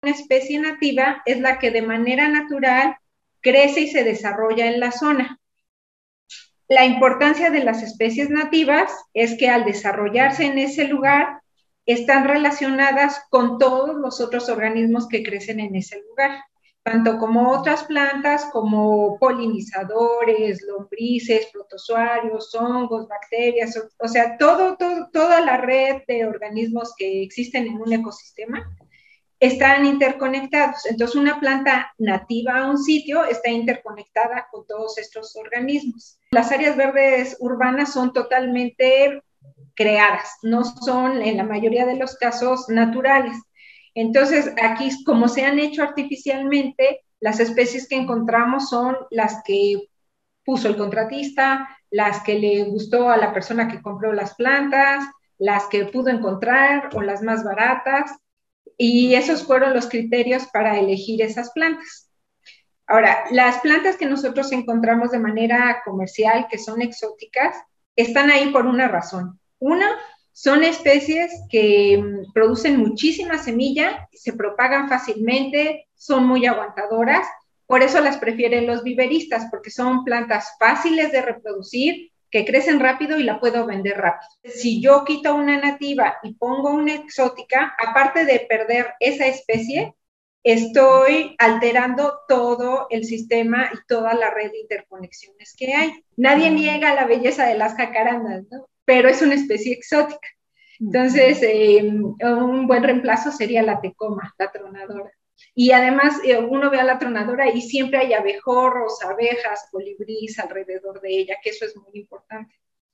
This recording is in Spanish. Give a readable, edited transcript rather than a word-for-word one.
Una especie nativa es la que de manera natural crece y se desarrolla en la zona. La importancia de las especies nativas es que al desarrollarse en ese lugar están relacionadas con todos los otros organismos que crecen en ese lugar, tanto como otras plantas como polinizadores, lombrices, protozoarios, hongos, bacterias, o sea, toda la red de organismos que existen en un ecosistema están interconectados. Entonces, una planta nativa a un sitio está interconectada con todos estos organismos. Las áreas verdes urbanas son totalmente creadas, no son en la mayoría de los casos naturales. Entonces, aquí, como se han hecho artificialmente, las especies que encontramos son las que puso el contratista, las que le gustó a la persona que compró las plantas, las que pudo encontrar o las más baratas. Y esos fueron los criterios para elegir esas plantas. Ahora, las plantas que nosotros encontramos de manera comercial, que son exóticas, están ahí por una razón. Una, son especies que producen muchísima semilla, se propagan fácilmente, son muy aguantadoras, por eso las prefieren los viveristas, porque son plantas fáciles de reproducir, que crecen rápido y la puedo vender rápido. Si yo quito una nativa y pongo una exótica, aparte de perder esa especie, estoy alterando todo el sistema y toda la red de interconexiones que hay. Nadie niega la belleza de las jacarandas, ¿no? Pero es una especie exótica. Entonces, un buen reemplazo sería la tecoma, la tronadora. Y además, uno ve a la tronadora y siempre hay abejorros, abejas, colibríes alrededor de ella, que eso es muy importante.